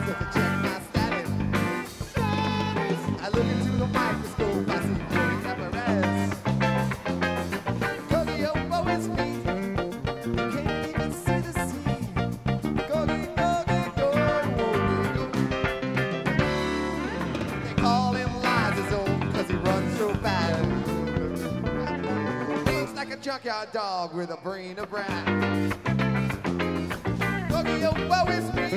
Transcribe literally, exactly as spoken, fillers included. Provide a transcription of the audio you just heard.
to check my status. I look into the microscope, I see Cookie apparatus. Cookie, oh, woe is me. You can't even see the sea. Cookie, cookie, cookie, cookie. They call him Liza's old, cause he runs so fast. He looks like a junkyard dog with a brain of brass. Cookie, oh, woe is me.